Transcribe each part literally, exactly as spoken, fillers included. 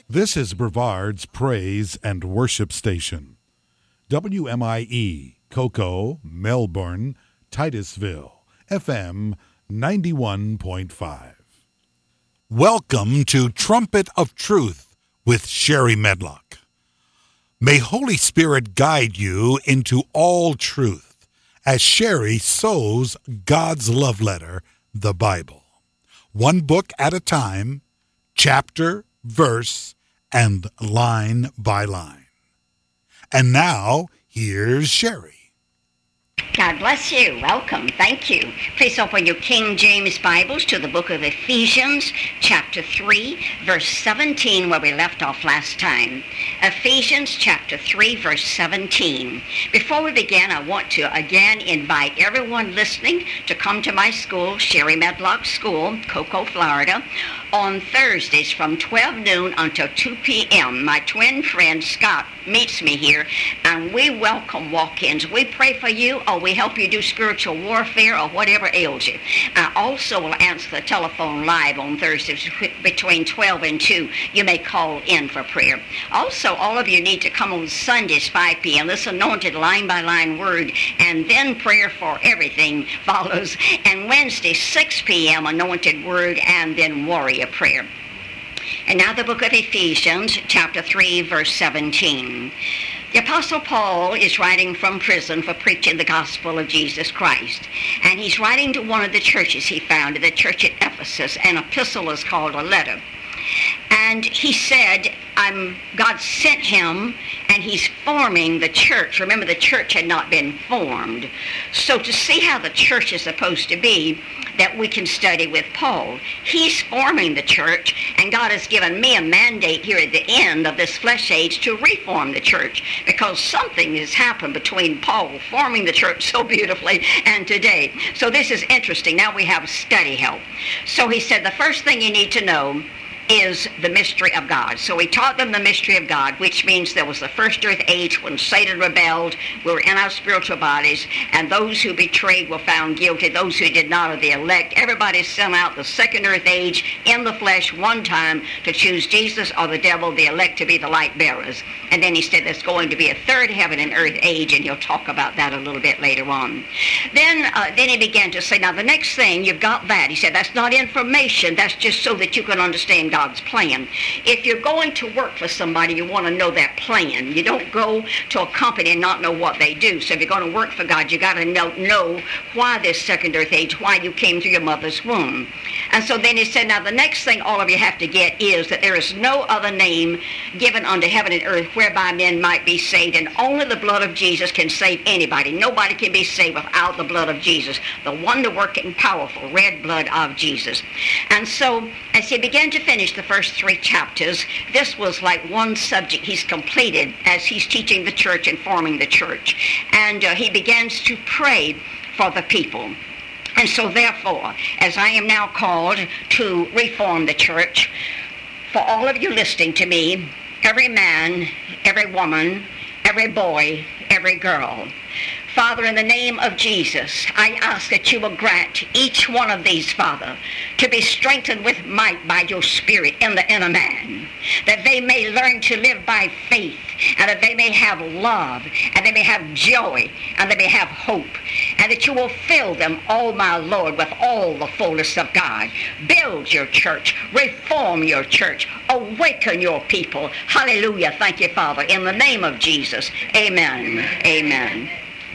This is Brevard's Praise and Worship Station. W M I E, Cocoa, Melbourne, Titusville, F M ninety-one point five. Welcome to Trumpet of Truth with Sherry Medlock. May Holy Spirit guide you into all truth as Sherry sows God's love letter, the Bible. One book at a time, chapter, verse, and line by line. And now, here's Sherry. God bless you. Welcome. Thank you. Please open your King James Bibles to the book of Ephesians, chapter three, verse seventeen, where we left off last time. Ephesians, chapter three, verse seventeen. Before we begin, I want to again invite everyone listening to come to my school, Sherry Medlock School, Cocoa, Florida, on Thursdays from twelve noon until two p.m. My twin friend Scott meets me here, and we welcome walk-ins. We pray for you, or we help you do spiritual warfare, or whatever ails you. I also will answer the telephone live on Thursdays between twelve and two. You may call in for prayer. Also, all of you need to come on Sundays, five p.m. This anointed line-by-line word, and then prayer for everything follows. And Wednesday, six p.m., anointed word, and then warrior prayer. And now the book of Ephesians, chapter three, verse seventeen. The Apostle Paul is writing from prison for preaching the gospel of Jesus Christ. And he's writing to one of the churches he founded, the church at Ephesus. An epistle is called a letter. And he said, I'm, God sent him, and he's forming the church. Remember, the church had not been formed. So to see how the church is supposed to be, that we can study with Paul. He's forming the church, and God has given me a mandate here at the end of this flesh age to reform the church, because something has happened between Paul forming the church so beautifully and today. So this is interesting. Now we have study help. So he said the first thing you need to know is the mystery of God. So he taught them the mystery of God, which means there was the first earth age when Satan rebelled. We were in our spiritual bodies, and those who betrayed were found guilty. Those who did not are the elect. Everybody sent out the second earth age in the flesh one time to choose Jesus or the devil, the elect to be the light bearers. And then he said there's going to be a third heaven and earth age, and he'll talk about that a little bit later on. Then, uh, then he began to say, now the next thing, you've got that. He said that's not information. That's just so that you can understand God. God's plan. If you're going to work for somebody, you want to know that plan. You don't go to a company and not know what they do. So if you're going to work for God, you got to know, know why this second earth age, why you came through your mother's womb. And so then he said, now the next thing all of you have to get is that there is no other name given unto heaven and earth whereby men might be saved, and only the blood of Jesus can save anybody. Nobody can be saved without the blood of Jesus, the wonder-working, powerful red blood of Jesus. And so as he began to finish the first three chapters, this was like one subject he's completed as he's teaching the church and forming the church. And uh, he begins to pray for the people. And so therefore, as I am now called to reform the church, for all of you listening to me, every man, every woman, every boy, every girl, Father, in the name of Jesus, I ask that you will grant each one of these, Father, to be strengthened with might by your Spirit in the inner man, that they may learn to live by faith, and that they may have love, and they may have joy, and they may have hope, and that you will fill them, oh my Lord, with all the fullness of God. Build your church, reform your church, awaken your people. Hallelujah. Thank you, Father, in the name of Jesus. Amen. Amen.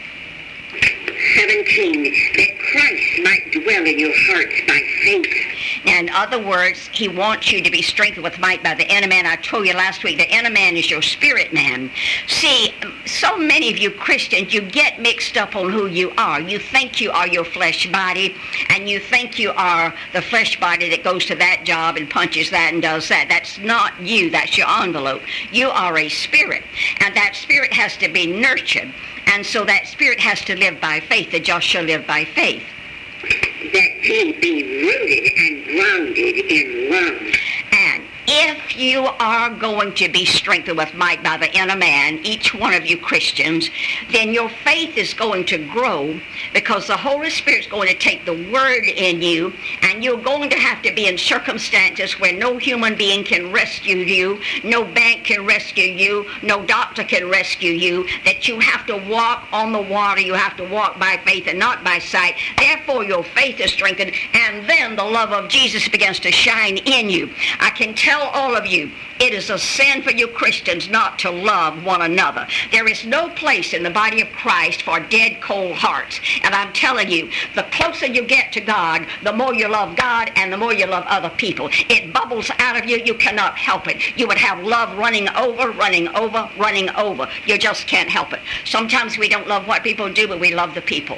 seventeen, that Christ might dwell in your hearts by faith. Now, in other words, he wants you to be strengthened with might by the inner man. I told you last week, the inner man is your spirit man. See, so many of you Christians, you get mixed up on who you are. You think you are your flesh body, and you think you are the flesh body that goes to that job and punches that and does that. That's not you. That's your envelope. You are a spirit, and that spirit has to be nurtured. And so that spirit has to live by faith. The just shall live by faith. That he be rooted and grounded in love. And if you are going to be strengthened with might by the inner man, each one of you Christians, then your faith is going to grow, because the Holy Spirit's going to take the word in you, and you're going to have to be in circumstances where no human being can rescue you, no bank can rescue you, no doctor can rescue you, that you have to walk on the water, you have to walk by faith and not by sight. Therefore your faith is strengthened, and then the love of Jesus begins to shine in you. I can tell all of you, it is a sin for you Christians not to love one another. There is no place in the body of Christ for dead, cold hearts. And I'm telling you, the closer you get to God, the more you love God and the more you love other people. It bubbles out of you. You cannot help it. You would have love running over, running over, running over. You just can't help it. Sometimes we don't love what people do, but we love the people.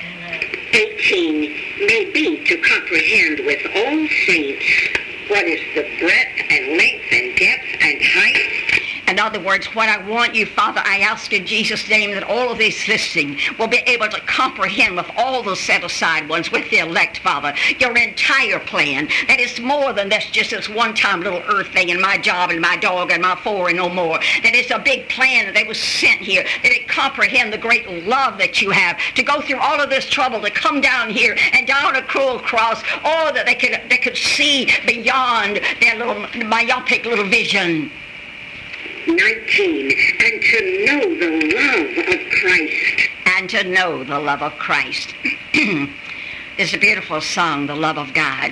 eighteen may be to comprehend with all saints what is the breadth and length and depth and height. In other words, what I want you, Father, I ask in Jesus' name that all of these listening will be able to comprehend with all the set-aside ones, with the elect, Father, your entire plan. That is more than that's just this one-time little earth thing and my job and my dog and my four and no more. That it's a big plan that they was sent here, that it comprehend the great love that you have to go through all of this trouble, to come down here and down a cruel cross, oh, that they could, they could see beyond their little myopic little vision. nineteen, and to know the love of Christ. And to know the love of Christ. There's a beautiful song, The Love of God.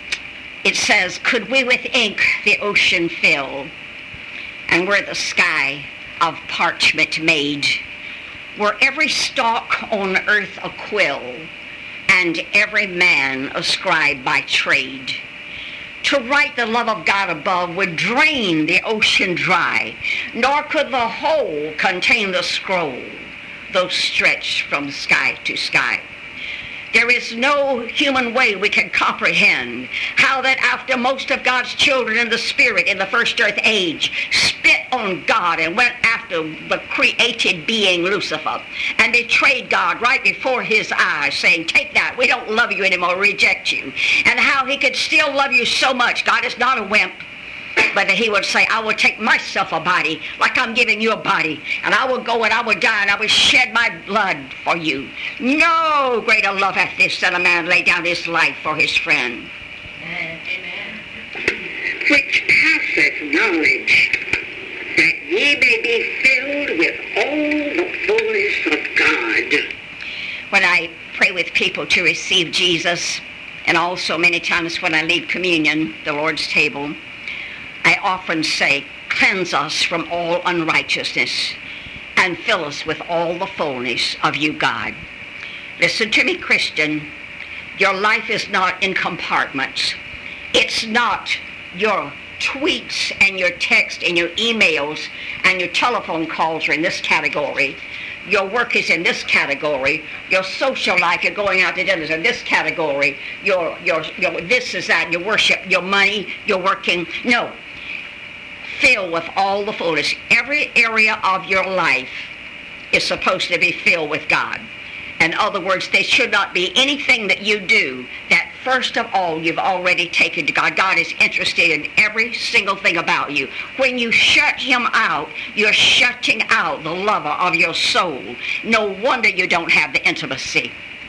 It says, could we with ink the ocean fill, and were the sky of parchment made, were every stalk on earth a quill, and every man a scribe by trade, to write the love of God above would drain the ocean dry, nor could the whole contain the scroll, though stretched from sky to sky. There is no human way we can comprehend how that after most of God's children in the spirit in the first earth age spit on God and went after the created being Lucifer and betrayed God right before his eyes, saying, take that, we don't love you anymore, reject you. And how he could still love you so much. God is not a wimp. But he would say, I will take myself a body like I'm giving you a body, and I will go and I will die and I will shed my blood for you. No greater love hath this than a man lay down his life for his friend. Amen. Which passeth knowledge, that ye may be filled with all the fullness of God. When I pray with people to receive Jesus, and also many times when I lead communion, the Lord's table, I often say, cleanse us from all unrighteousness and fill us with all the fullness of you, God. Listen to me, Christian. Your life is not in compartments. It's not your tweets and your text and your emails and your telephone calls are in this category. Your work is in this category. Your social life, you're going out to dinner, is in this category. Your, your, your this is that, your worship, your money, your working. No. Filled with all the fullness. Every area of your life is supposed to be filled with God. In other words, there should not be anything that you do that first of all you've already taken to God. God is interested in every single thing about you. When you shut him out, you're shutting out the lover of your soul. No wonder you don't have the intimacy.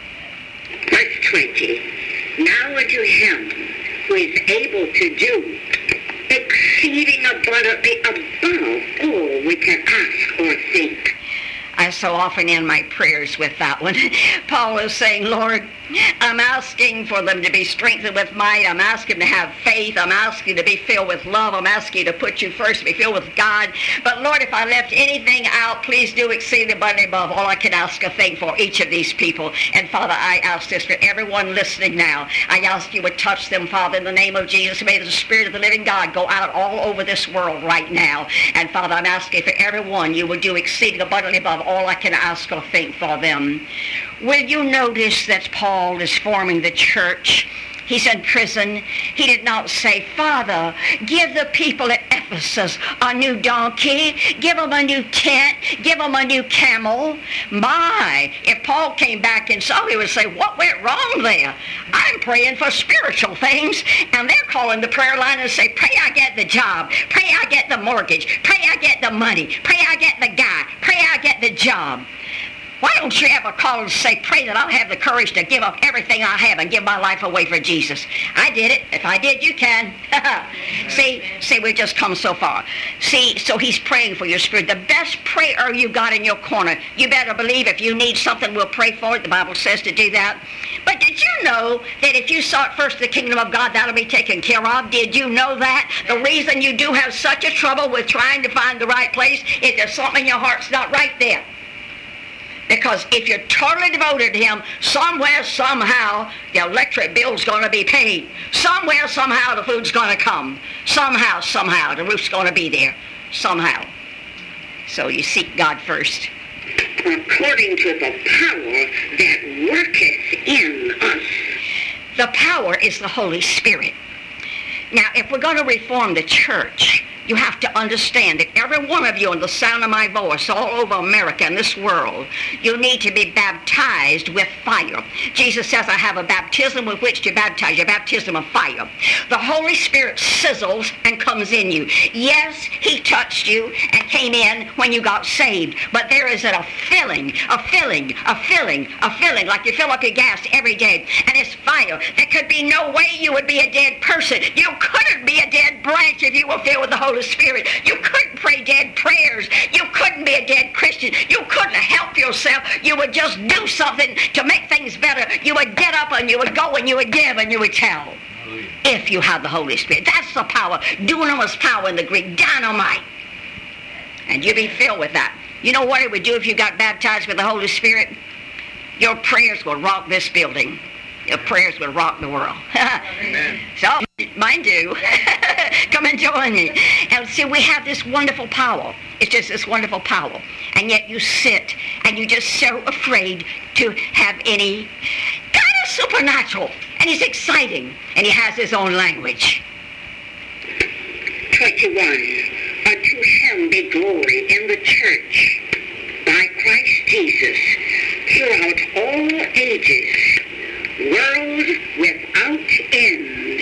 Verse twenty. Now unto him who is able to do exceeding abundantly above all we can ask or think. I so often end my prayers with that one. Paul is saying, Lord, I'm asking for them to be strengthened with might. I'm asking to have faith. I'm asking to be filled with love. I'm asking to put you first, to be filled with God. But Lord, if I left anything out, please do exceed abundantly above all I can ask or think for each of these people. And Father, I ask this for everyone listening now. I ask you would touch them, Father, in the name of Jesus. May the Spirit of the living God go out all over this world right now. And Father, I'm asking for everyone you would do exceeding abundantly above all I can ask or think for them. Will you notice that Paul is forming the church? He's in prison. He did not say, Father, give the people at Ephesus a new donkey, give them a new tent, give them a new camel. My, if Paul came back and saw, he would say, what went wrong there? I'm praying for spiritual things, and they're calling the prayer line and say, pray I get the job, pray I get the mortgage, pray I get the money, pray I get the guy, pray I get the job. Why don't you ever call and say, pray that I'll have the courage to give up everything I have and give my life away for Jesus? I did it. If I did, you can. see, see, we've just come so far. See, so he's praying for your spirit. The best prayer you got in your corner. You better believe if you need something, we'll pray for it. The Bible says to do that. But did you know that if you sought first the kingdom of God, that'll be taken care of? Did you know that? The reason you do have such a trouble with trying to find the right place is there's something in your heart's not right there. Because if you're totally devoted to him, somewhere, somehow, the electric bill's going to be paid. Somewhere, somehow, the food's going to come. Somehow, somehow, the roof's going to be there. Somehow. So you seek God first. According to the power that worketh in us. The power is the Holy Spirit. Now, if we're going to reform the church, you have to understand that every one of you in the sound of my voice all over America and this world, you need to be baptized with fire. Jesus says, I have a baptism with which to baptize you, a baptism of fire. The Holy Spirit sizzles and comes in you. Yes, he touched you and came in when you got saved, but there is a filling, a filling, a filling, a filling, like you fill up your gas every day, and it's fire. There could be no way you would be a dead person. You couldn't be a dead branch if you were filled with the Holy Spirit. You couldn't pray dead prayers. You couldn't be a dead Christian. You couldn't help yourself. You would just do something to make things better. You would get up and you would go and you would give and you would tell. Hallelujah. If you have the Holy Spirit. That's the power. Dunamis power in the Greek. Dynamite. And you'd be filled with that. You know what it would do if you got baptized with the Holy Spirit? Your prayers will rock this building. Your prayers will rock the world. Amen. So, mine do. Come and join me. And see, we have this wonderful power. It's just this wonderful power. And yet you sit and you're just so afraid to have any kind of supernatural. And he's exciting. And he has his own language. twenty-one. Unto him be glory in the church by Christ Jesus throughout all ages, world without end.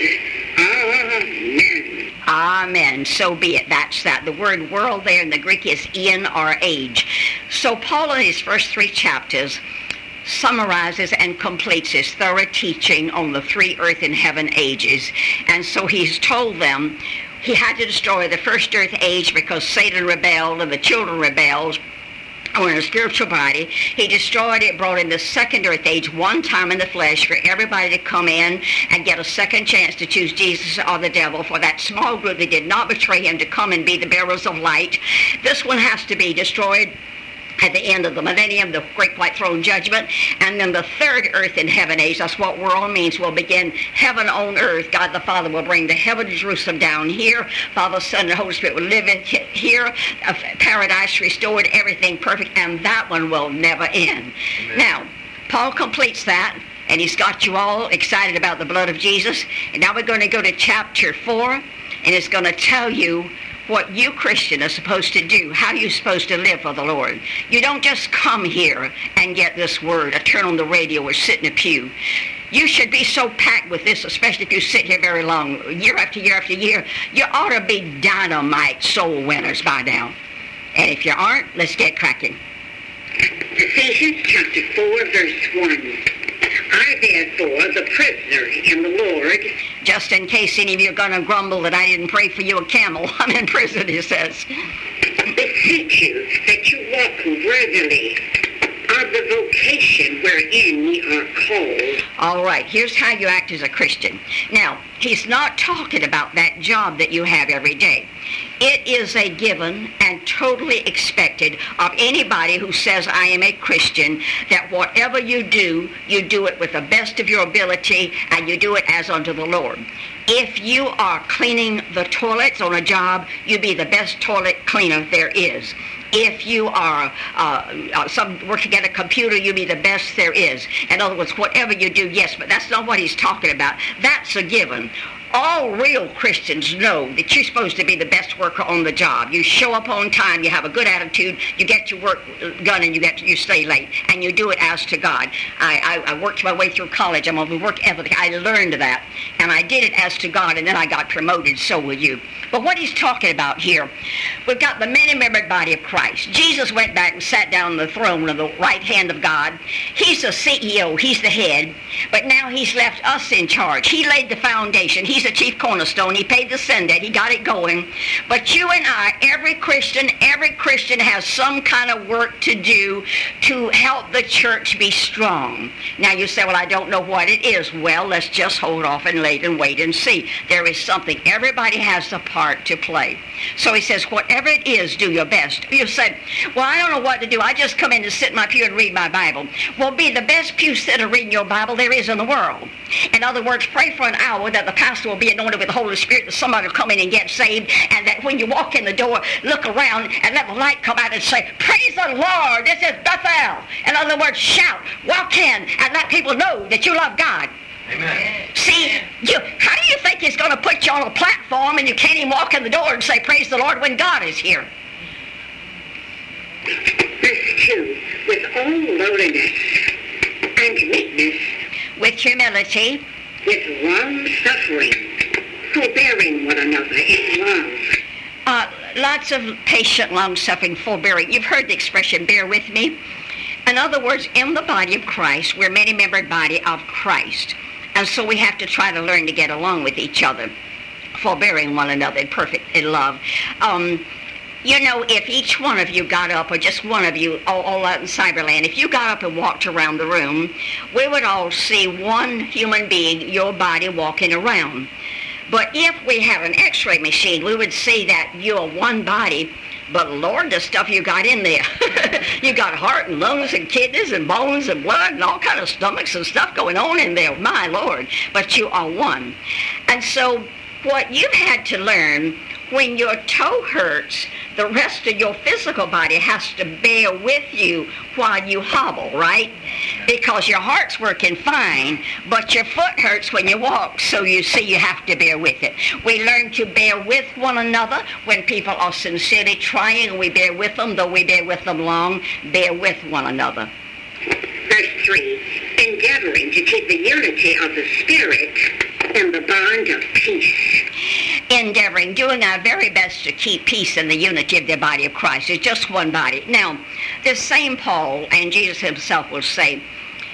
Amen. Amen. So be it. That's that. The word world there in the Greek is in or age. So Paul in his first three chapters summarizes and completes his thorough teaching on the three earth and heaven ages. And so he's told them he had to destroy the first earth age because Satan rebelled and the children rebelled. Or in a spiritual body. He destroyed it, brought in the second earth age one time in the flesh for everybody to come in and get a second chance to choose Jesus or the devil, for that small group that did not betray him to come and be the bearers of light. This one has to be destroyed at the end of the millennium, the great white throne judgment. And then the third earth and heaven age, that's what world means, will begin heaven on earth. God the Father will bring the heaven of Jerusalem down here. Father, Son, and Holy Spirit will live in here. Paradise restored, everything perfect, and that one will never end. Amen. Now, Paul completes that, and he's got you all excited about the blood of Jesus. And now we're going to go to chapter four, and it's going to tell you what you, Christian, are supposed to do, how you're supposed to live for the Lord. You don't just come here and get this word or turn on the radio or sit in a pew. You should be so packed with this, especially if you sit here very long, year after year after year. You ought to be dynamite soul winners by now. And if you aren't, let's get cracking. Ephesians chapter four, verse one. I, therefore, the prisoner in the Lord. Just in case any of you are going to grumble that I didn't pray for you a camel, I'm in prison, he says. Beseech you that you walk worthily of the vocation wherein ye are called. All right, here's how you act as a Christian. Now, he's not talking about that job that you have every day. It is a given and totally expected of anybody who says, I am a Christian, that whatever you do, you do it with the best of your ability, and you do it as unto the Lord. If you are cleaning the toilets on a job, you be the best toilet cleaner there is. If you are uh, uh, some working at a computer, you be the best there is. In other words, whatever you do, yes, but that's not what he's talking about. That's a given. all real Christians know that you're supposed to be the best worker on the job. You show up on time, you have a good attitude, you get your work done, and you get to, you stay late, and you do it as to God. I, I, I worked my way through college. I'm a work ethic. I learned that, and I did it as to God, and then I got promoted. So will you. But what he's talking about here, we've got the many-membered body of Christ. Jesus went back and sat down on the throne of the right hand of God. He's the C E O. He's the head. But now he's left us in charge. He laid the foundation. He's the chief cornerstone. He paid the sin debt. He got it going. But you and I, every Christian, every Christian has some kind of work to do to help the church be strong. Now you say, well, I don't know what it is. Well, let's just hold off and wait and wait and see. There is something. Everybody has a part to play. So he says, whatever it is, do your best. You said, well, I don't know what to do. I just come in to sit in my pew and read my Bible. Well, be the best pew sitter reading your Bible there is in the world. In other words, pray for an hour that the pastor will be anointed with the Holy Spirit, that somebody will come in and get saved, and that when you walk in the door, look around and let the light come out and say, praise the Lord, this is Bethel. In other words, shout, walk in, and let people know that you love God. Amen. See, you, how do you think he's going to put you on a platform and you can't even walk in the door and say, praise the Lord, when God is here? Verse two, with all lowliness and meekness, with humility, with long-suffering, forbearing one another in love. Uh, lots of patient, long-suffering, forbearing. You've heard the expression, bear with me. In other words, in the body of Christ, we're a many-membered body of Christ. And so we have to try to learn to get along with each other, forbearing one another in perfect in love. Um, you know, if each one of you got up, or just one of you, all, all out in Cyberland, if you got up and walked around the room, we would all see one human being, your body, walking around. But if we have an x-ray machine, we would see that you're one body. But Lord, the stuff you got in there. You got heart and lungs and kidneys and bones and blood and all kind of stomachs and stuff going on in there. My Lord. But you are one. And so what you've had to learn, when your toe hurts, the rest of your physical body has to bear with you while you hobble, right? Because your heart's working fine, but your foot hurts when you walk, so you see you have to bear with it. We learn to bear with one another when people are sincerely trying, and we bear with them, though we bear with them long, bear with one another. Verse three, endeavoring to keep the unity of the Spirit in the bond of peace. Endeavoring, doing our very best to keep peace in the unity of the body of Christ. It's just one body. Now, this same Paul and Jesus himself will say,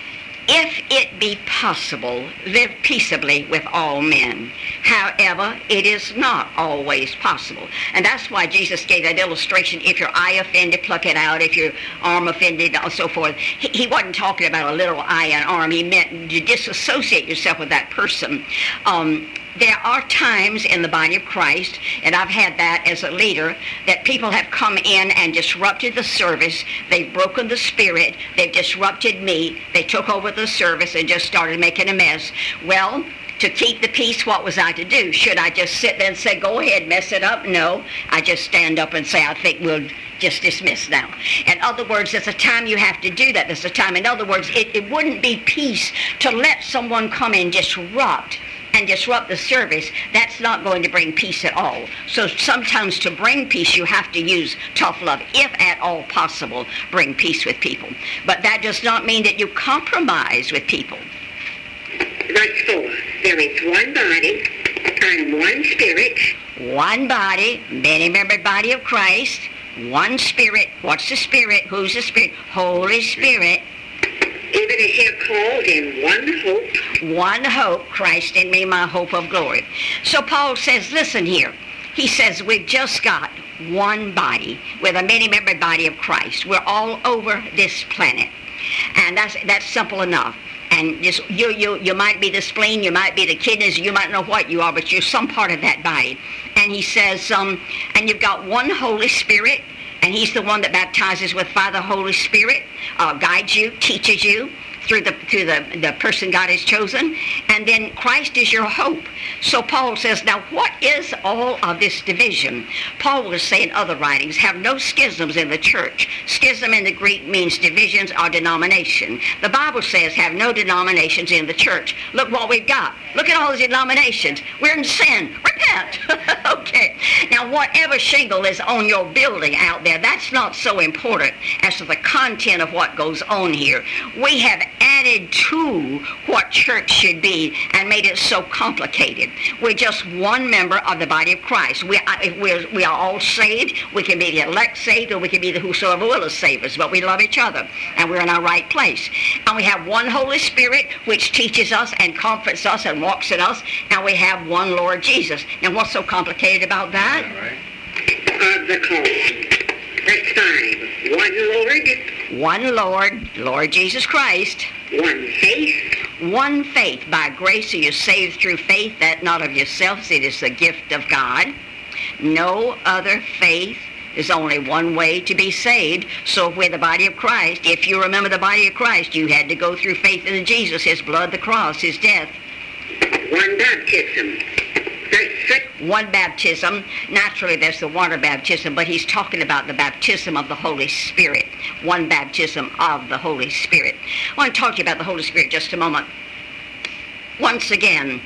if it be possible, live peaceably with all men. However, it is not always possible. And that's why Jesus gave that illustration, if your eye offended, pluck it out. If your arm offended, and so forth. He, he wasn't talking about a literal eye and arm. He meant to disassociate yourself with that person. Um, There are times in the body of Christ, and I've had that as a leader, that people have come in and disrupted the service. They've broken the spirit. They've disrupted me. They took over the service and just started making a mess. Well, to keep the peace, what was I to do? Should I just sit there and say, go ahead, mess it up? No. I just stand up and say, I think we'll just dismiss now. In other words, there's a time you have to do that. There's a time. In other words, it, it wouldn't be peace to let someone come and disrupt and disrupt the service. That's not going to bring peace at all. So sometimes to bring peace, you have to use tough love. If at all possible, bring peace with people. But that does not mean that you compromise with people. Verse four, there is one body and one Spirit. One body, many-membered body of Christ. One Spirit. What's the Spirit? Who's the Spirit? Holy Spirit. Even as you're called in one hope. One hope, Christ in me, my hope of glory. So Paul says, listen here. He says, we've just got one body. We're the many-membered body of Christ. We're all over this planet. And that's that's simple enough. And just you you you might be the spleen, you might be the kidneys, you might know what you are, but you're some part of that body. And he says, um, and you've got one Holy Spirit, and he's the one that baptizes with fire. The Holy Spirit uh, guides you, teaches you through the through the, the person God has chosen, and then Christ is your hope. So Paul says, now what is all of this division? Paul will say in other writings, have no schisms in the church. Schism in the Greek means divisions or denomination. The Bible says have no denominations in the church. Look what we've got. Look at all the denominations. We're in sin. Repent. Okay. Now whatever shingle is on your building out there, that's not so important as to the content of what goes on here. We have added to what church should be and made it so complicated. We're just one member of the body of Christ. We are, we're, we are all saved. We can be the elect saved, or we can be the whosoever will save us, but we love each other, and we're in our right place. And we have one Holy Spirit, which teaches us and comforts us and walks in us, and we have one Lord Jesus. Now, what's so complicated about that? Of the call. Verse five. One Lord. One Lord, Lord Jesus Christ. One faith. One faith. By grace are you saved through faith, that not of yourselves, it is the gift of God. No other faith. There's only one way to be saved. So if we're the body of Christ, if you remember the body of Christ, you had to go through faith in Jesus, his blood, the cross, his death. One baptism. One baptism. Naturally, there's the water baptism, but he's talking about the baptism of the Holy Spirit. One baptism of the Holy Spirit. I want to talk to you about the Holy Spirit just a moment. Once again,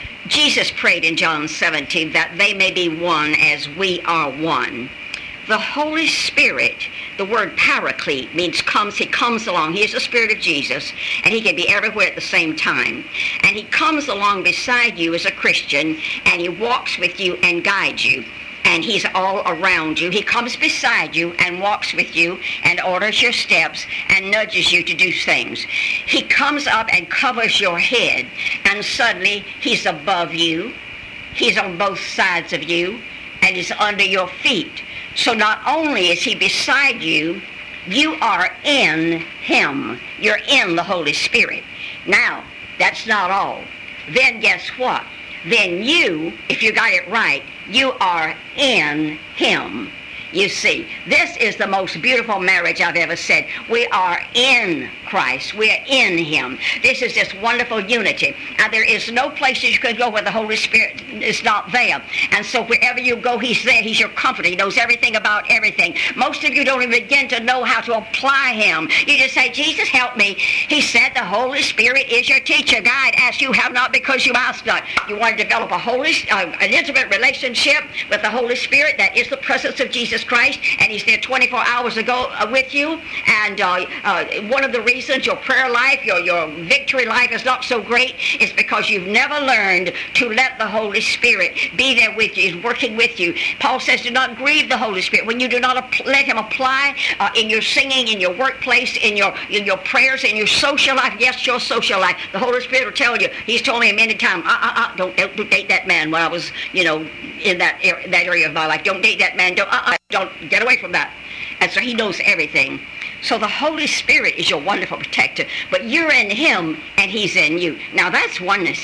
Jesus prayed in John seventeen that they may be one as we are one. The Holy Spirit, the word paraclete, means comes, he comes along. He is the Spirit of Jesus, and he can be everywhere at the same time. And he comes along beside you as a Christian, and he walks with you and guides you. And he's all around you. He comes beside you and walks with you and orders your steps and nudges you to do things. He comes up and covers your head, and suddenly he's above you. He's on both sides of you, and he's under your feet. So not only is he beside you, you are in him. You're in the Holy Spirit. Now, that's not all. Then guess what? Then you, if you got it right, you are in him. You see, this is the most beautiful marriage I've ever said. We are in Christ. We are in him. This is this wonderful unity. Now, there is no place that you can go where the Holy Spirit is not there. And so wherever you go, he's there. He's your comforter. He knows everything about everything. Most of you don't even begin to know how to apply him. You just say, Jesus, help me. He said the Holy Spirit is your teacher, guide, as you have not because you ask not. You want to develop a holy, uh, an intimate relationship with the Holy Spirit. That is the presence of Jesus Christ, and he's there twenty-four hours ago uh, with you. And uh, uh, one of the reasons your prayer life, your, your victory life is not so great is because you've never learned to let the Holy Spirit be there with you. He's working with you. Paul says do not grieve the Holy Spirit. When you do not ap- let him apply uh, in your singing, in your workplace, in your in your prayers, in your social life, yes, your social life, the Holy Spirit will tell you. He's told me many times, uh, uh, uh, don't, don't date that man when I was, you know, in that area, that area of my life. Don't date that man. Don't, uh, uh, don't get away from that. And so he knows everything. So the Holy Spirit is your wonderful protector. But you're in him and he's in you. Now that's oneness.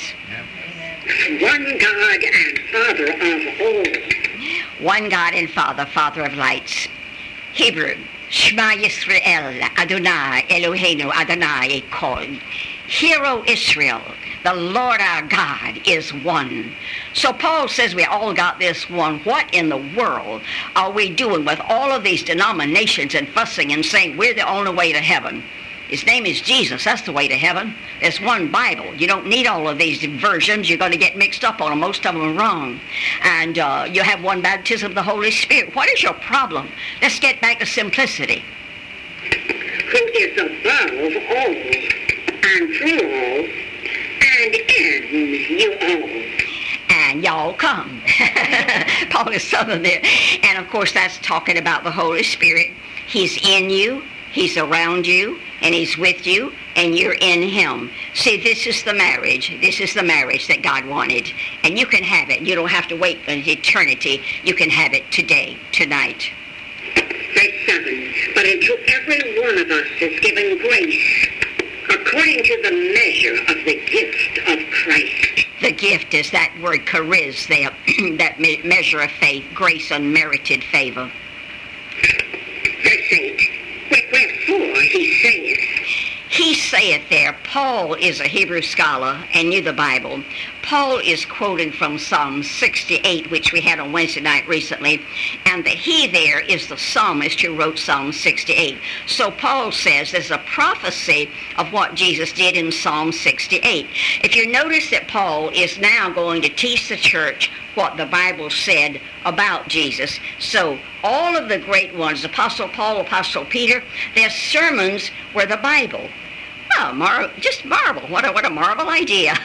One God and Father of all. One God and Father, Father of lights. Hebrew. Shema Yisrael, Adonai, Eloheinu, Adonai Echad. Hear, O Israel, the Lord our God is one. So Paul says we all got this one. What in the world are we doing with all of these denominations and fussing and saying we're the only way to heaven? His name is Jesus. That's the way to heaven. There's one Bible. You don't need all of these versions. You're going to get mixed up on them. Most of them are wrong. And uh, you have one baptism of the Holy Spirit. What is your problem? Let's get back to simplicity. Who is above all and through all and in you all. And y'all come. Paul is southern there. And of course that's talking about the Holy Spirit. He's in you. He's around you, and he's with you, and you're in him. See, this is the marriage. This is the marriage that God wanted. And you can have it. You don't have to wait for eternity. You can have it today, tonight. Verse seven. But unto every one of us is given grace, according to the measure of the gift of Christ. The gift is that word charis there, that me- measure of faith, grace, unmerited favor. Verse eight. Wherefore he saith, He he saith there, Paul is a Hebrew scholar and knew the Bible. Paul is quoting from Psalm sixty-eight, which we had on Wednesday night recently, and the he there is the psalmist who wrote Psalm sixty-eight. So Paul says there's a prophecy of what Jesus did in Psalm sixty-eight. If you notice that Paul is now going to teach the church what the Bible said about Jesus. So all of the great ones, Apostle Paul, Apostle Peter, their sermons were the Bible. Oh, mar- just marvel. What a, what a marvel idea.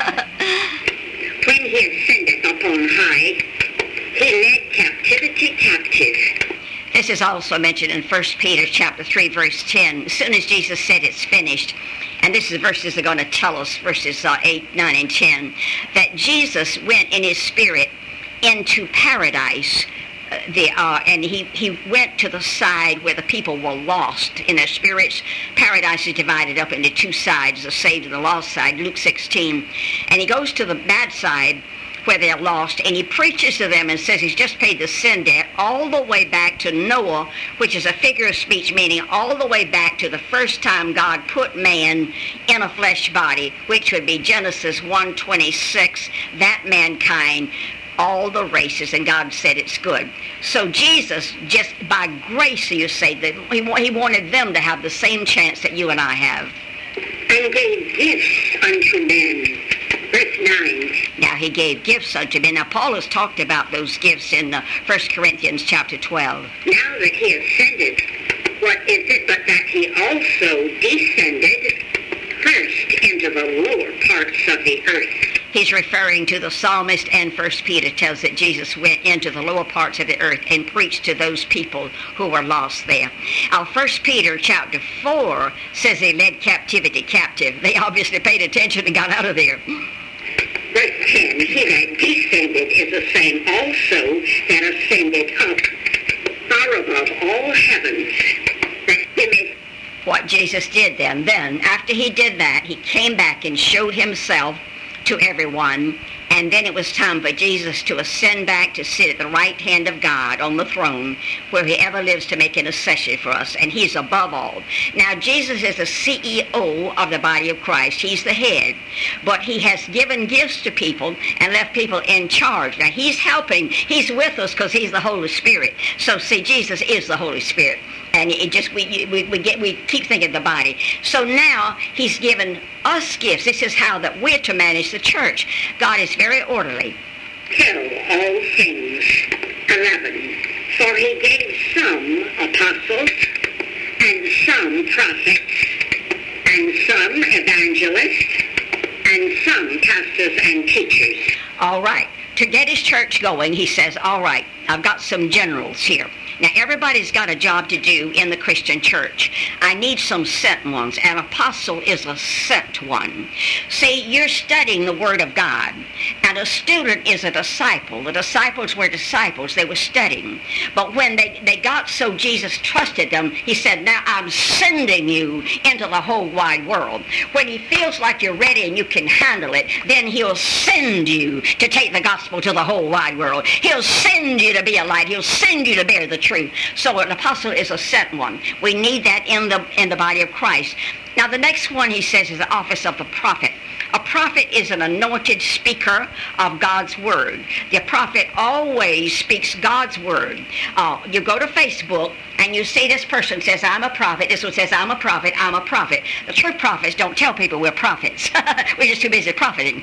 When he ascended up on high, he led captivity captive. This is also mentioned in First Peter chapter three, verse ten. As soon as Jesus said it's finished, and this is verses are going to tell us, verses uh, eight, nine, and ten, that Jesus went in his spirit into paradise, uh, the, uh, and he, he went to the side where the people were lost in their spirits. Paradise is divided up into two sides, the saved and the lost side, Luke sixteen. And he goes to the bad side where they're lost, and he preaches to them and says he's just paid the sin debt all the way back to Noah, which is a figure of speech, meaning all the way back to the first time God put man in a flesh body, which would be Genesis one twenty-six, that mankind, all the races, and God said it's good. So Jesus, just by grace, you say, that he, he wanted them to have the same chance that you and I have. And gave gifts unto men. Verse nine. Now he gave gifts unto men. Now Paul has talked about those gifts in uh, First Corinthians chapter twelve. Now that he ascended, what is it but that he also descended first into the lower parts of the earth? He's referring to the psalmist, and First Peter tells that Jesus went into the lower parts of the earth and preached to those people who were lost there. Now, First Peter chapter four says he led captivity captive. They obviously paid attention and got out of there. Verse ten, he that descended is the same also that ascended up far above all heavens, that he may... What Jesus did then, then, after he did that, he came back and showed himself to everyone, and then it was time for Jesus to ascend back to sit at the right hand of God on the throne, where he ever lives to make intercession for us, and he's above all. Now, Jesus is the C E O of the body of Christ. He's the head, but he has given gifts to people and left people in charge. Now, he's helping. He's with us because he's the Holy Spirit. So, see, Jesus is the Holy Spirit. And it just we, we we get we keep thinking the body. So now he's given us gifts. This is how that we're to manage the church. God is very orderly. Tell all things. eleven. For he gave some apostles, and some prophets, and some evangelists, and some pastors and teachers. All right. To get his church going, he says, all right, I've got some generals here. Now, everybody's got a job to do in the Christian church. I need some sent ones. An apostle is a sent one. See, you're studying the Word of God, and a student is a disciple. The disciples were disciples. They were studying. But when they, they got so Jesus trusted them, he said, now I'm sending you into the whole wide world. When he feels like you're ready and you can handle it, then he'll send you to take the gospel to the whole wide world. He'll send you to be a light. He'll send you to bear the truth. So an apostle is a sent one. We need that in the in the body of Christ. Now the next one he says is the office of the prophet. A prophet is an anointed speaker of God's word. The prophet always speaks God's word. Uh, you go to Facebook and you see this person says, I'm a prophet. This one says, I'm a prophet, I'm a prophet. The true prophets don't tell people we're prophets. We're just too busy profiting.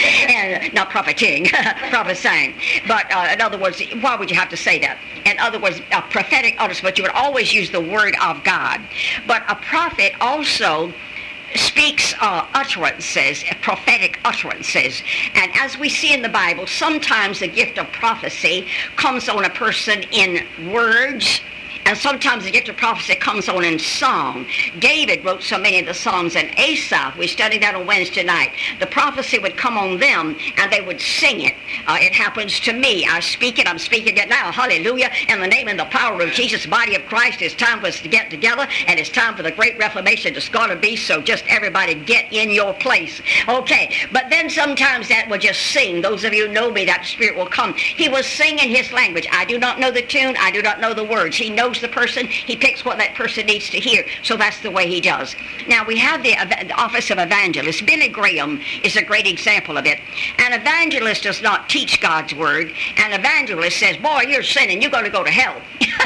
And not profiting, prophesying. But uh, in other words, why would you have to say that? In other words, a prophetic utterance, but you would always use the word of God. But a prophet also speaks uh, utterances, prophetic utterances. And as we see in the Bible, sometimes the gift of prophecy comes on a person in words, and sometimes the gift of prophecy comes on in song. David wrote so many of the Psalms, and Asaph, we studied that on Wednesday night. The prophecy would come on them, and they would sing it. Uh, it happens to me. I speak it. I'm speaking it now. Hallelujah. In the name and the power of Jesus, body of Christ, it's time for us to get together, and it's time for the great reformation that's going to be, so just everybody get in your place. Okay, but then sometimes that will just sing. Those of you who know me, that spirit will come. He will sing in his language. I do not know the tune. I do not know the words. He knows knows the person. He picks what that person needs to hear. So that's the way he does. Now, we have the, the office of evangelist. Billy Graham is a great example of it. An evangelist does not teach God's word. An evangelist says, boy, you're sinning. You're going to go to hell.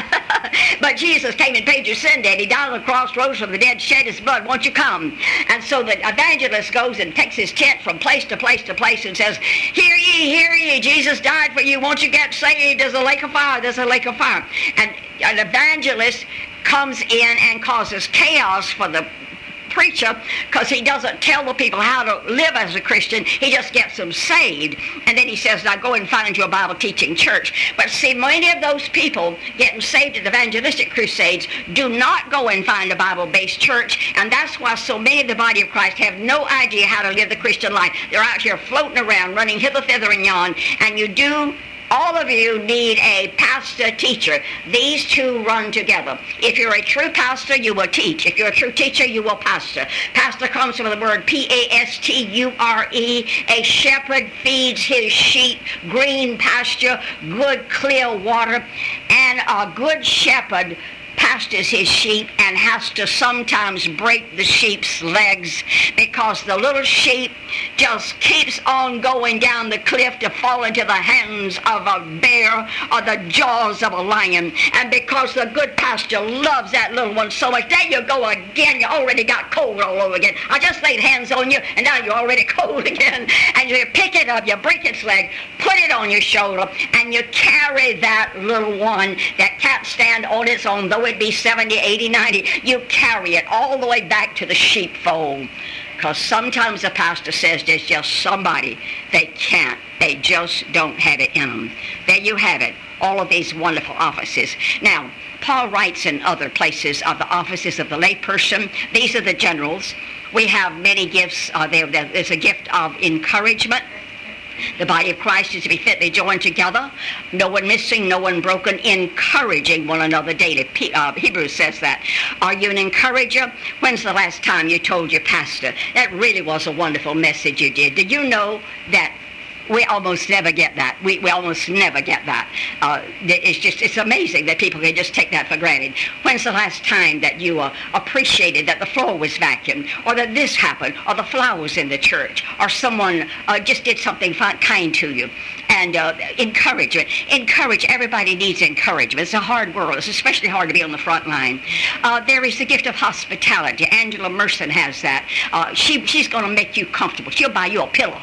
But Jesus came and paid your sin debt. He died on the cross, rose from the dead, shed his blood. Won't you come? And so the evangelist goes and takes his tent from place to place to place and says, hear ye, hear ye, Jesus died for you. Won't you get saved? There's a lake of fire. There's a lake of fire. And an evangelist comes in and causes chaos for the preacher, because he doesn't tell the people how to live as a Christian. He just gets them saved, and then he says, now go and find your Bible teaching church. But see, many of those people getting saved at evangelistic crusades do not go and find a Bible-based church, and that's why so many of the body of Christ have no idea how to live the Christian life. They're out here floating around, running hither, thither, and yon, and you do all of you need a pastor-teacher. These two run together. If you're a true pastor, you will teach. If you're a true teacher, you will pastor. Pastor comes from the word P A S T U R E. A shepherd feeds his sheep green pasture, good clear water, and a good shepherd pastors his sheep and has to sometimes break the sheep's legs, because the little sheep just keeps on going down the cliff to fall into the hands of a bear or the jaws of a lion. And because the good pastor loves that little one so much, there you go again. You already got cold all over again. I just laid hands on you and now you're already cold again. And you pick it up, you break its leg, put it on your shoulder, and you carry that little one that can't stand on its own, though it be seventy, eighty, ninety. You carry it all the way back to the sheepfold. Because sometimes the pastor says there's just somebody they can't, they just don't have it in them. There you have it, all of these wonderful offices. Now, Paul writes in other places of the offices of the layperson. These are the generals. We have many gifts. Uh, there, there's a gift of encouragement. The body of Christ is to be fitly joined together, no one missing, no one broken, encouraging one another daily. P- uh, Hebrews says that. Are you an encourager? When's the last time you told your pastor, that really was a wonderful message you did? Did you know that we almost never get that? We, we almost never get that. Uh, it's just, it's amazing that people can just take that for granted. When's the last time that you uh, appreciated that the floor was vacuumed, or that this happened, or the flowers in the church, or someone uh, just did something fun, kind to you? And uh, encouragement. Encourage. Everybody needs encouragement. It's a hard world. It's especially hard to be on the front line. Uh, there is the gift of hospitality. Angela Merson has that. Uh, she, she's going to make you comfortable. She'll buy you a pillow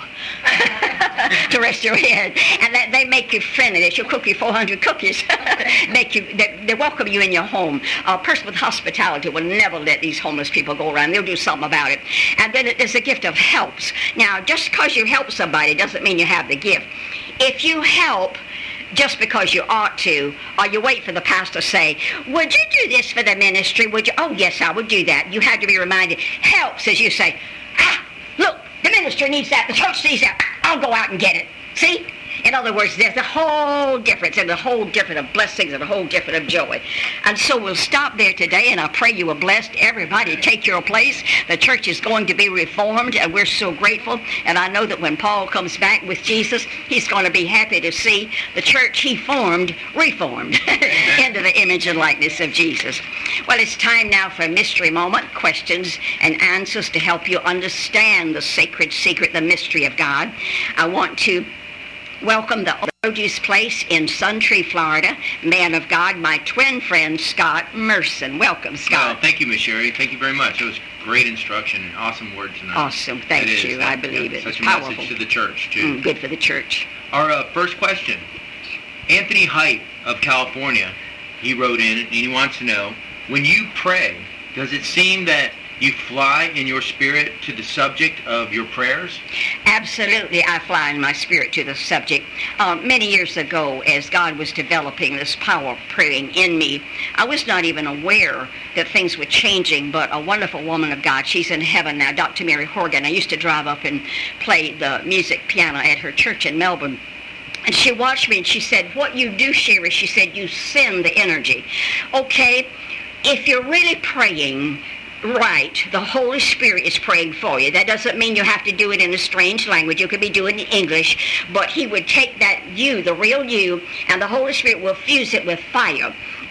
to rest your head, and that they make you friendly. She'll cook you four hundred cookies. Make you, they, they welcome you in your home. A person with hospitality will never let these homeless people go around. They'll do something about it. And then there's a gift of helps. Now, just because you help somebody doesn't mean you have the gift. If you help just because you ought to, or you wait for the pastor to say, would you do this for the ministry? Would you? Oh, yes, I would do that. You have to be reminded. Helps, as you say, ah, look, the ministry needs that. The church needs that. I'll go out and get it. See? In other words, there's a whole difference, and a whole different of blessings, and a whole different of joy. And so we'll stop there today, and I pray you are blessed. Everybody take your place. The church is going to be reformed, and we're so grateful. And I know that when Paul comes back with Jesus, he's going to be happy to see the church he formed reformed into the image and likeness of Jesus. Well, it's time now for a mystery moment, questions and answers to help you understand the sacred secret, the mystery of God. I want to welcome the Produce Place in Suntree, Florida, man of God, my twin friend, Scott Merson. Welcome, Scott. Well, thank you, Miss Sherry. Thank you very much. It was great instruction and awesome word tonight. Awesome. Thank it you. Is. I believe it. Such It's a powerful. message to the church, too. Mm, good for the church. Our uh, first question. Anthony Height of California, he wrote in and he wants to know, when you pray, does it seem that you fly in your spirit to the subject of your prayers? Absolutely, I fly in my spirit to the subject. Uh, many years ago, as God was developing this power of praying in me, I was not even aware that things were changing, but a wonderful woman of God, she's in heaven now, Doctor Mary Horgan. I used to drive up and play the music piano at her church in Melbourne. And she watched me and she said, what you do, Sherry, she said, you send the energy. Okay, if you're really praying right, the Holy Spirit is praying for you. That doesn't mean you have to do it in a strange language. You could be doing it in English, but he would take that you, the real you, and the Holy Spirit will fuse it with fire.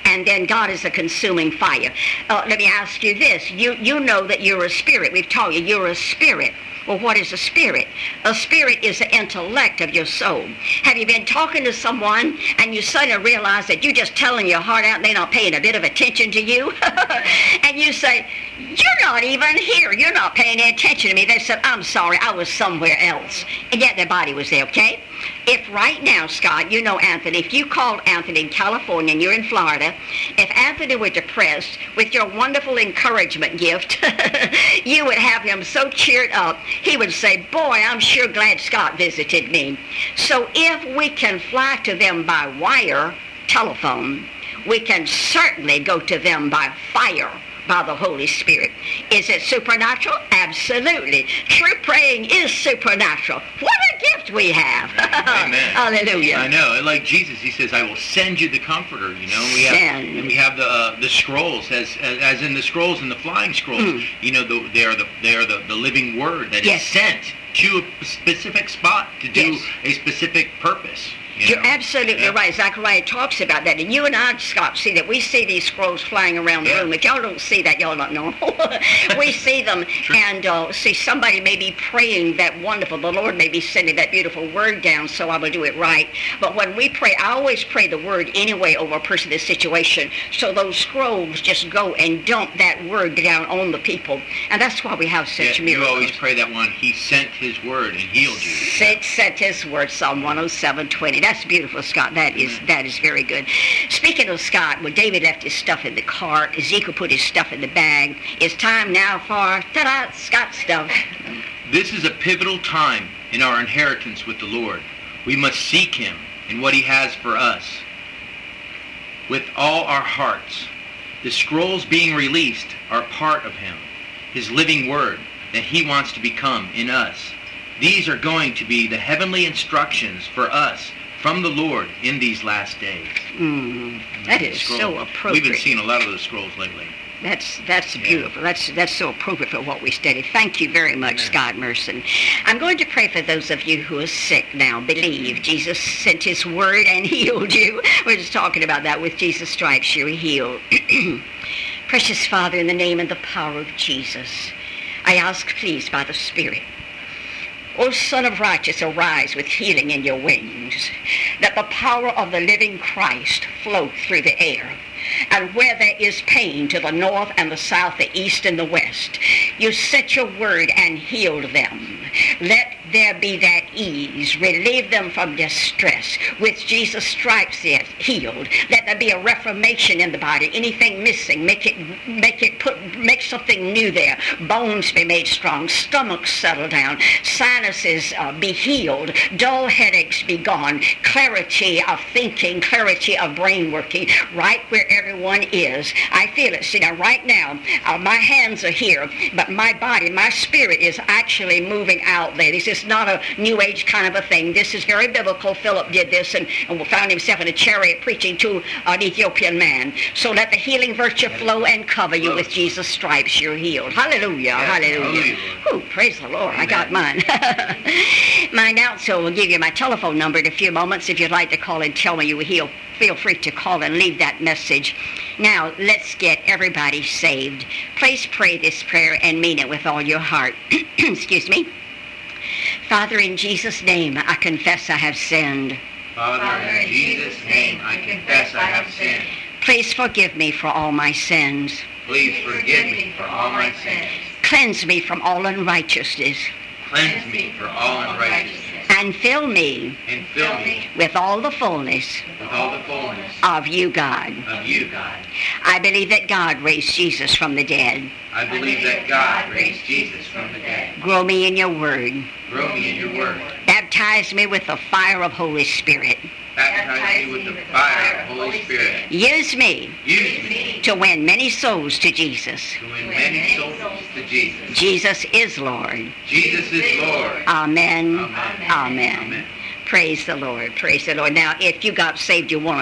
and then God is a consuming fire. Uh, let me ask you this. You, you know that you're a spirit. We've taught you you're a spirit. Well, what is a spirit? A spirit is the intellect of your soul. Have you been talking to someone and you suddenly realize that you're just telling your heart out and they're not paying a bit of attention to you? And you say, you're not even here. You're not paying any attention to me. They said, I'm sorry, I was somewhere else. And yet their body was there, okay? If right now, Scott, you know Anthony, if you called Anthony in California and you're in Florida, if Anthony were depressed, with your wonderful encouragement gift, you would have him so cheered up, he would say, boy, I'm sure glad Scott visited me. So if we can fly to them by wire, telephone, we can certainly go to them by fire, by the Holy Spirit. Is it supernatural? Absolutely. True praying is supernatural. What a gift we have. Amen. Hallelujah. I know. Like Jesus, he says, I will send you the Comforter. You know, we have, Send. and we have the uh, the scrolls, as, as as in the scrolls and the flying scrolls. Mm. You know, the, they are the they are the, the living Word that Yes. is sent to a specific spot to do Yes. a specific purpose. You You're know? absolutely Yeah. right. Zechariah talks about that. And you and I, Scott, see that. We see these scrolls flying around the Yeah. room. If y'all don't see that, y'all don't know. We see them. Sure. And uh, see, somebody may be praying that wonderful. The Lord may be sending that beautiful word down, so I will do it right. But when we pray, I always pray the word anyway over a person's situation. So those scrolls just go and dump that word down on the people. And that's why we have Yeah, such you miracles. always pray that one. He sent his word and healed you. Sent, sent his word, Psalm one oh seven twenty. That's beautiful, Scott. That is that is very good. Speaking of Scott, well, David left his stuff in the cart. Ezekiel put his stuff in the bag. It's time now for ta-da, Scott stuff. This is a pivotal time in our inheritance with the Lord. We must seek him and what he has for us with all our hearts. The scrolls being released are part of him, his living word that he wants to become in us. These are going to be the heavenly instructions for us from the Lord in these last days. Mm, that is Scroll. so We've appropriate. been seeing a lot of those scrolls lately. That's that's Yeah. beautiful. That's that's so appropriate for what we study. Thank you very much, Amen. Scott Merson. I'm going to pray for those of you who are sick now. Believe Jesus sent his word and healed you. We're just talking about that. With Jesus' stripes, you're healed. Precious Father, in the name and the power of Jesus, I ask, please, by the Spirit, O Son of Righteous, arise with healing in your wings, that the power of the living Christ flow through the air. And where there is pain to the north and the south, the east and the west, you sent your word and healed them. Let there be that ease. Relieve them from distress. With Jesus' stripes they're healed. Let there be a reformation in the body. Anything missing, make it make it put make something new there. Bones be made strong. Stomachs settle down. Sinuses uh, be healed. Dull headaches be gone. Clarity of thinking, clarity of brain working. Right where everyone is. I feel it. See, now right now, uh, my hands are here, but my body, my spirit is actually moving out there. This is not a New Age kind of a thing. This is very biblical. Philip did this and, and found himself in a chariot preaching to an Ethiopian man. So let the healing virtue flow and cover you. With Jesus' stripes, you're healed. Hallelujah. Yes, Hallelujah. hallelujah. Ooh, praise the Lord. I got Amen. mine. My announcer will give you my telephone number in a few moments. If you'd like to call and tell me you were healed, feel free to call and leave that message. Now, let's get everybody saved. Please pray this prayer and mean it with all your heart. Excuse me. Father, in Jesus' name, I confess I have sinned. Father, in Jesus' name, I confess I have sinned. Please forgive me for all my sins. Please forgive me for all my sins. Cleanse me from all unrighteousness. Cleanse me for all unrighteousness. And fill me And fill me with all the fullness with all the fullness of you, God. of you, God. I believe that God raised Jesus from the dead. I believe that God raised Jesus from the dead. Grow me in your word. Grow me in your word. Baptize me with the fire of Holy Spirit. Baptize me with the fire of Holy Spirit. Use me Use me to win many souls to Jesus. to win many souls to Jesus. Jesus is Lord. Jesus is Lord. Amen. Amen. Amen. Amen. Praise the Lord. Praise the Lord. Now, if you got saved, you want to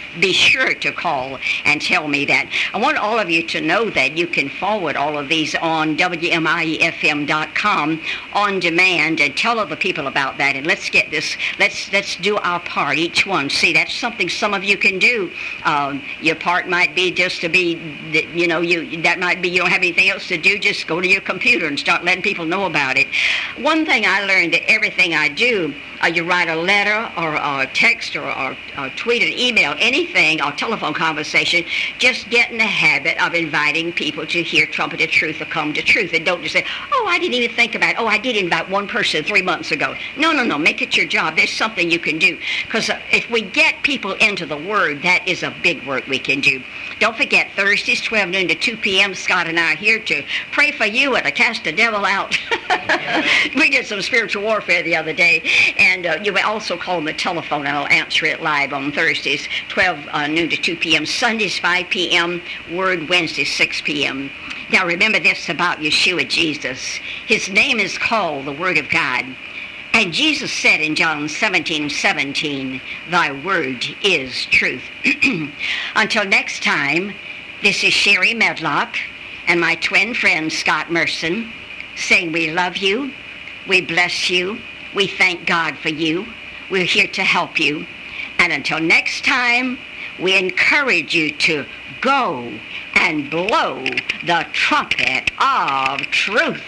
be sure to call and tell me that. I want all of you to know that you can forward all of these on W M I E F M dot com on demand, and tell other people about that. And let's get this, let's let's do our part, each one. See, that's something some of you can do. Um, your part might be just to be, you know, you that might be you don't have anything else to do, just go to your computer and start letting people know about it. One thing I learned, that everything I do, uh, you write a letter or a text or, or, or tweet an email, anything, or telephone conversation, just get in the habit of inviting people to hear Trumpet of Truth or Come to Truth. And don't just say, oh, I didn't even think about it. Oh, I did invite one person three months ago. No, no, no. Make it your job. There's something you can do. Because uh, if we get people into the Word, that is a big work we can do. Don't forget, Thursdays, twelve noon to two p.m., Scott and I are here to pray for you and to cast the devil out. We did some spiritual warfare the other day. And uh, you may also call on the telephone, and I'll answer it live on Thursdays, twelve noon to two p.m., Sundays, five p.m., Word Wednesdays, six p.m. Now remember this about Yeshua Jesus. His name is called the Word of God. And Jesus said in John seventeen seventeen, thy word is truth. Until next time, this is Sherry Medlock and my twin friend Scott Merson saying we love you, we bless you, we thank God for you, we're here to help you. And until next time, we encourage you to go and blow the trumpet of truth.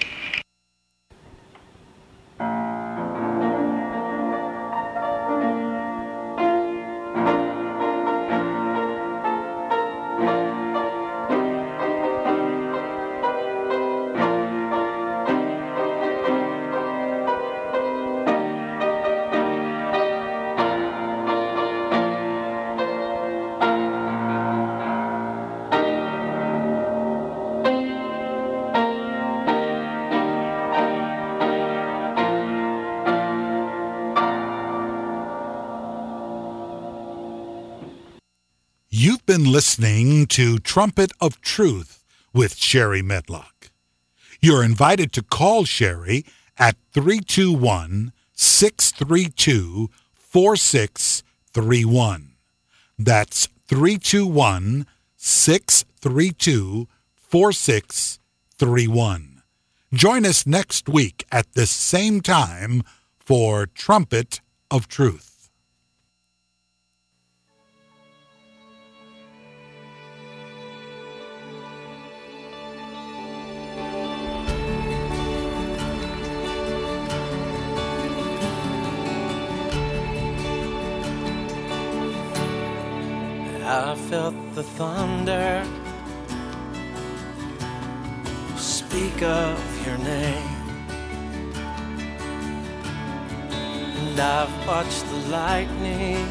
You've been listening to Trumpet of Truth with Sherry Medlock. You're invited to call Sherry at three two one, six three two, four six three one. That's three two one, six three two, four six three one. Join us next week at this same time for Trumpet of Truth. I felt the thunder speak of your name, and I've watched the lightning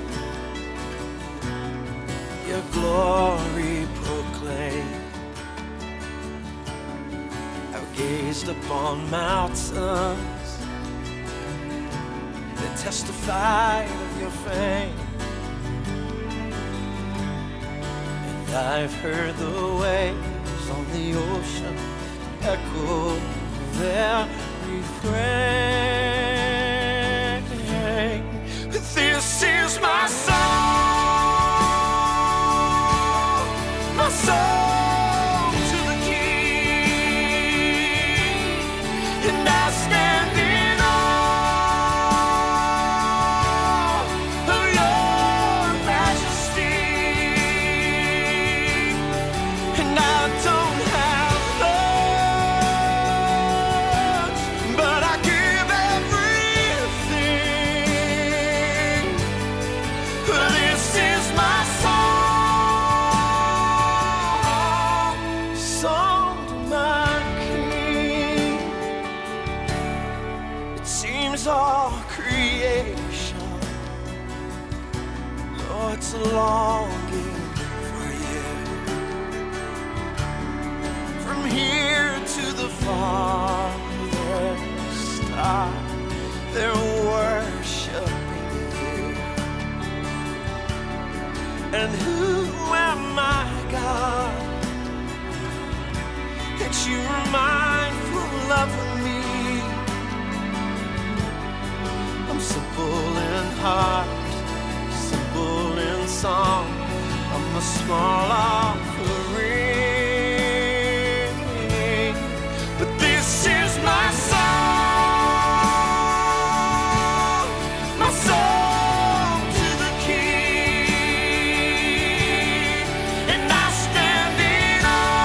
your glory proclaim. I've gazed upon mountains that testify of your fame. I've heard the waves on the ocean echo their refrain. This is my song, my song to the King, and I stand in all creation, oh, it's a longing for you. From here to the farthest star, they're worshiping you. And who am I, God, that you are mindful of me? I'm simple in heart, simple in song, small offering, but this is my song, my song to the King, and I stand in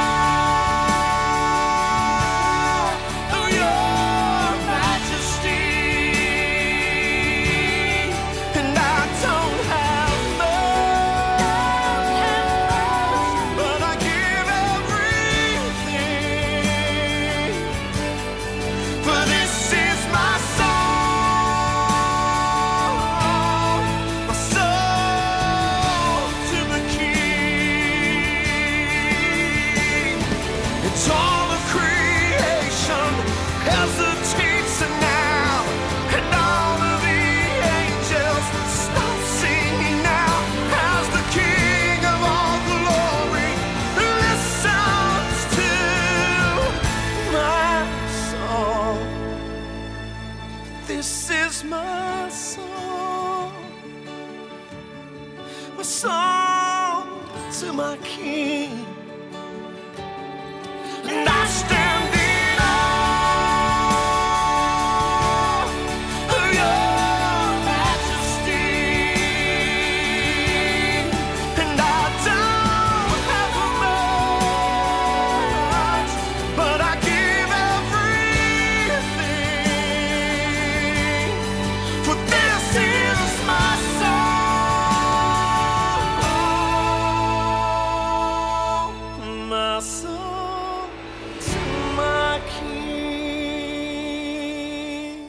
awe of your majesty, and I don't have much, but I give everything, for this is my song, my song to the King. It's all of creation hesitates now, and all of the angels stop singing now, as the King of all glory listens to my song. This is my song, my song to my King, and I stand in awe of your majesty, and I don't have much, but I give everything, for this is my song, my song to my King.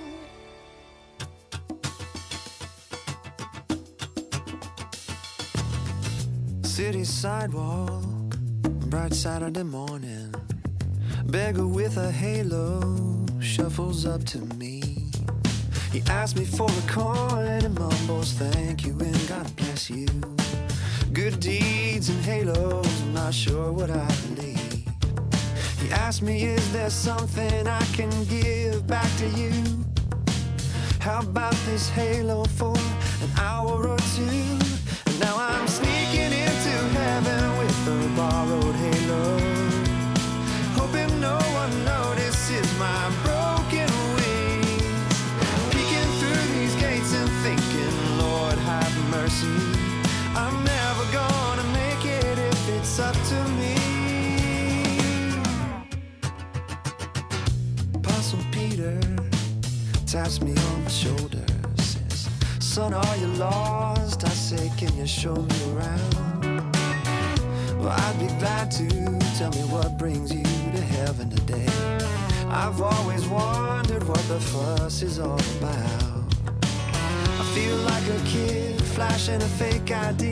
City sidewalk, bright Saturday morning. Beggar with a halo shuffles up to me. He asks me for a coin and mumbles thank you and God bless you. Good deeds and halos, I'm not sure what I believe. He asked me, is there something I can give back to you? How about this halo for an hour or two? And now I'm sneaking into heaven with a borrowed halo, hoping no one notices my broken wings. Peeking through these gates and thinking, Lord have mercy, I'm never gonna make it if it's up to me. Apostle Peter taps me on the shoulder, says, son, are you lost? I say, can you show me around? Well, I'd be glad to. Tell me what brings you to heaven today. I've always wondered what the fuss is all about. I feel like a kid flashing a fake I D,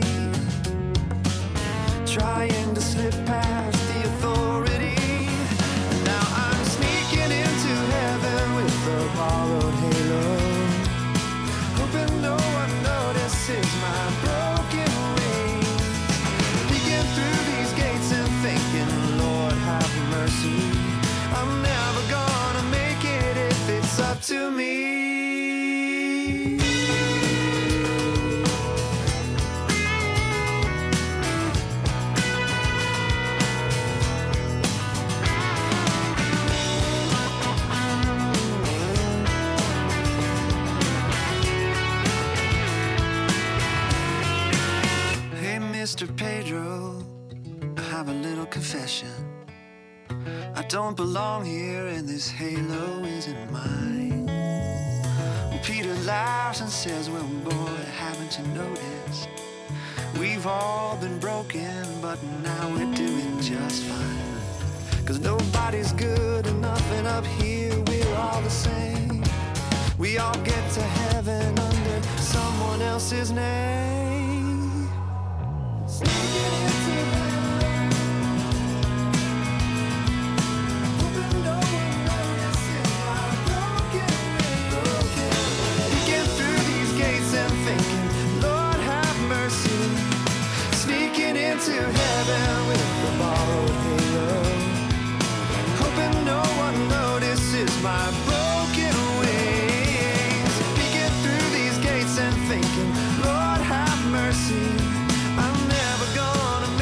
trying to slip past the authority. And now I'm sneaking into heaven with a borrowed halo, hoping no one notices my broken wings. Peeking through these gates and thinking, Lord have mercy, I'm never gonna make it if it's up to me. Hey, Mister Pedro, I have a little confession. I don't belong here and this halo isn't mine. Well, Peter laughs and says, well, boy, haven't you noticed? We've all been broken, but now we're doing just fine. Cause nobody's good enough, and up here we're all the same. We all get to heaven under someone else's name. Sneaking into heaven, hoping no one notices my broken wings. Peeking through these gates and thinking, Lord have mercy. Sneaking into heaven with the borrowed halo, hoping no one notices my broken wings. Peeking through these gates and thinking, Lord have mercy, I'm never gonna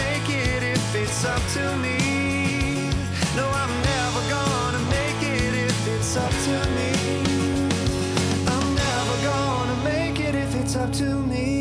it's up to me. No, I'm never gonna make it if it's up to me. I'm never gonna make it if it's up to me.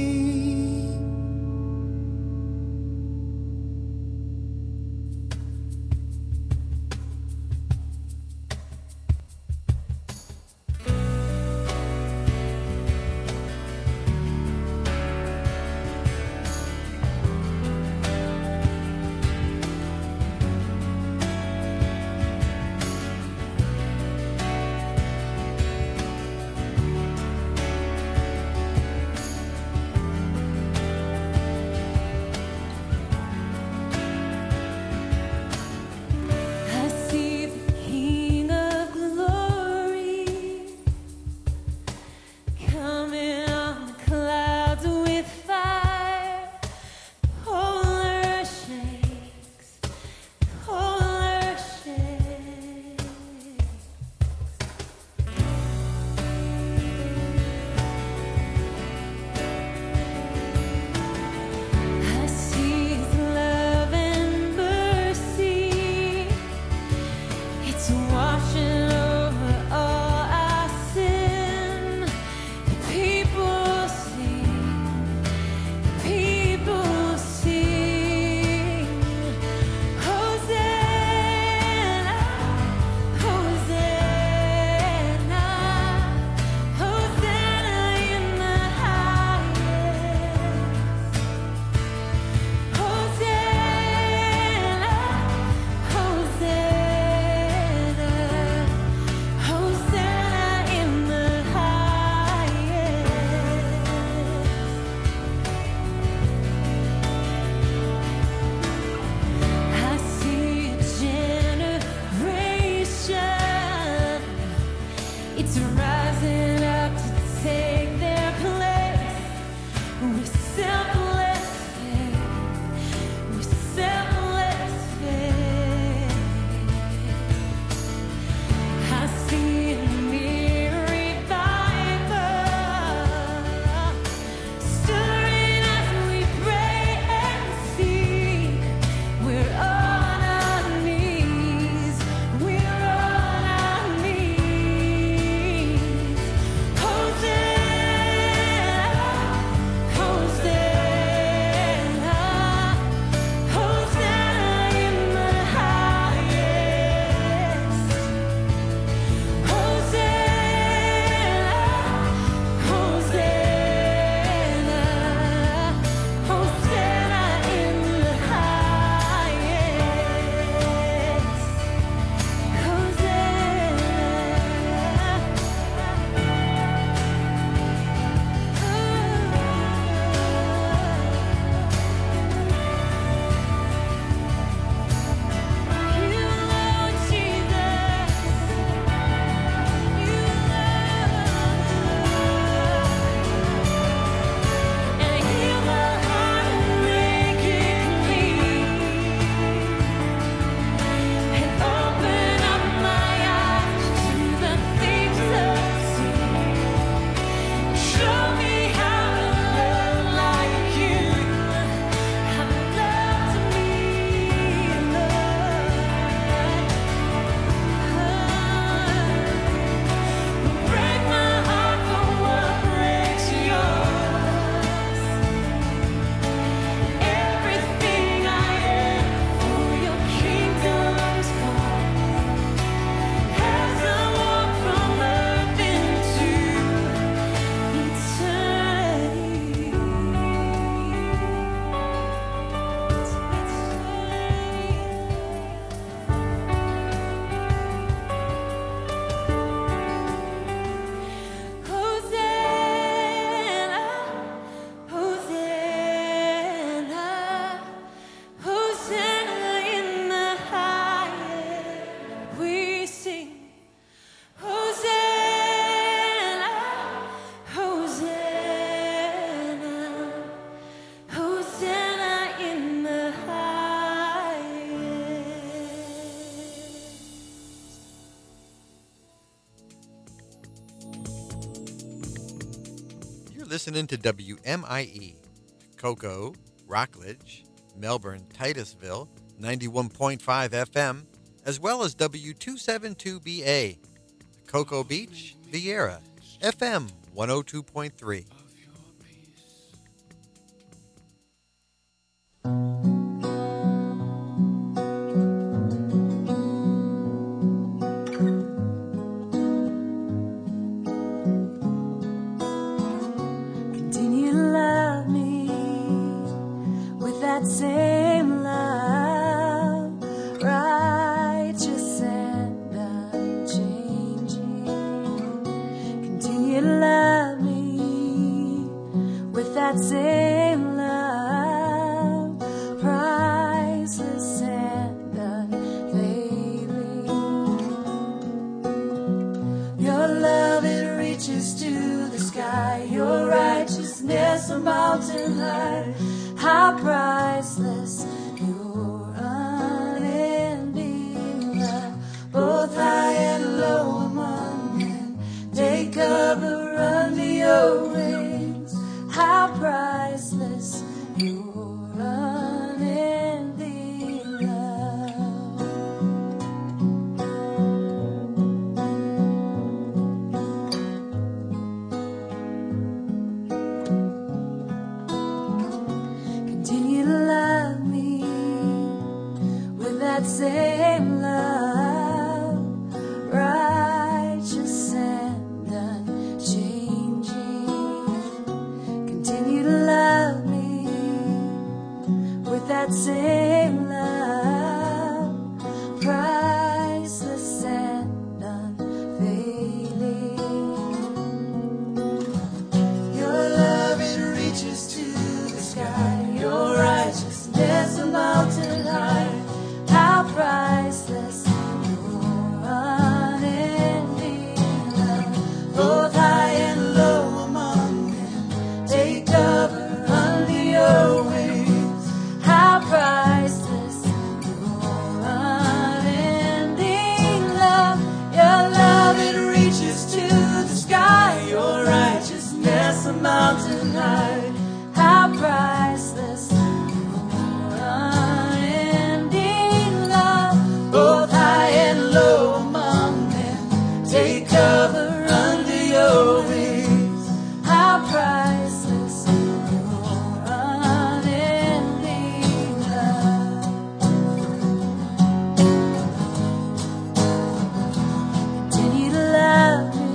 listening to W M I E, Cocoa, Rockledge, Melbourne, Titusville, ninety-one point five F M, as well as W two seventy-two B A, Cocoa Beach, Vieira, F M one oh two point three. Continue to love me with that same love, righteous and unchanging. Continue to love me with that same love, priceless and unfailing. Your love, it reaches to the sky, your righteousness a mountain high. How priceless your unending love, both high and low among men. Take cover under your wings. How priceless your unending love. Continue to love me with that same love, righteous and unchanging. Continue to love me with that same love, priceless and unfailing. Your love, it reaches to the sky, your righteousness a mountain high. How priceless your unending love, both high and low among men. Take cover under your wings. How priceless your unending love. Your love, it reaches to the sky, your righteousness a mountain high. How priceless your unending love, both high and low among men. Take cover under your wings. How priceless your unending love. Continue to love me.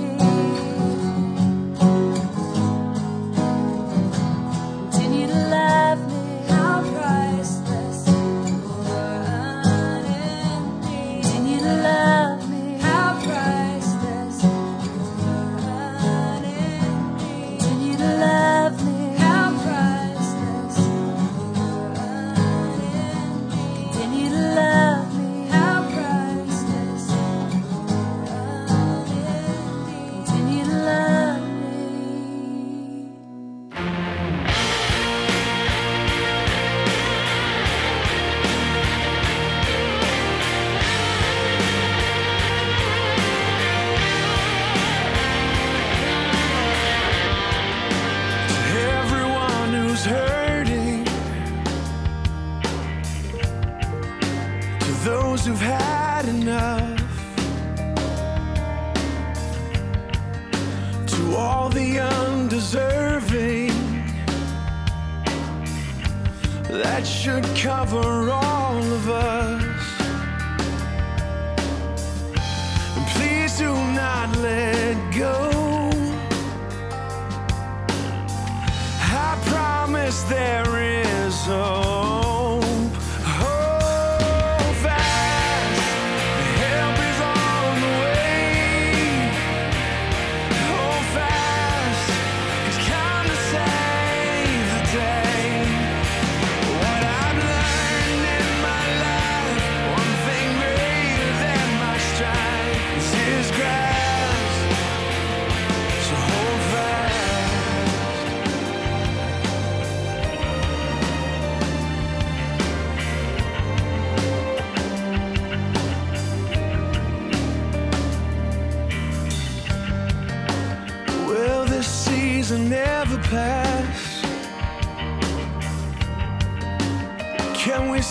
Continue to love me. How priceless your unending. Continue to love me. How priceless your unending. Continue to love me. How priceless your unending. Continue to love me. How priceless your unending. Continue to love me. Everyone who's hurting, to those who've had enough, to all the undeserving, that should cover all of us. And please do not let go. I promise there is hope. Hold fast, help is on the way. Hold fast, it's come to save the day. What I've learned in my life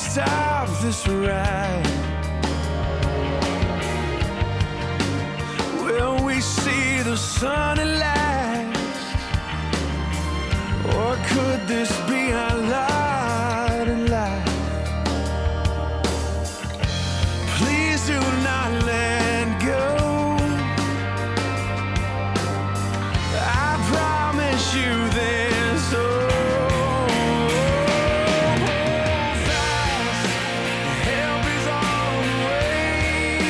stop this ride? Will we see the sun at last? Or could this be our lot in life? Please do not let go. I promise you this. Oh, fast, help is on the way.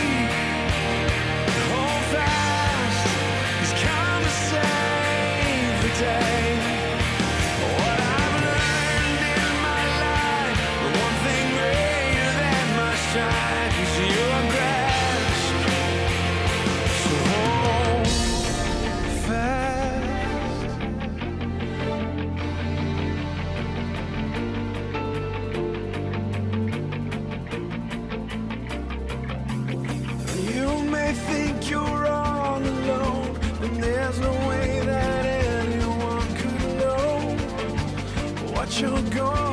Hold fast, it's come to save the day. What I've learned in my life, the one thing greater than my shine is your grasp. So hold fast. You may think you're all alone, and there's no way that anyone could know what you're going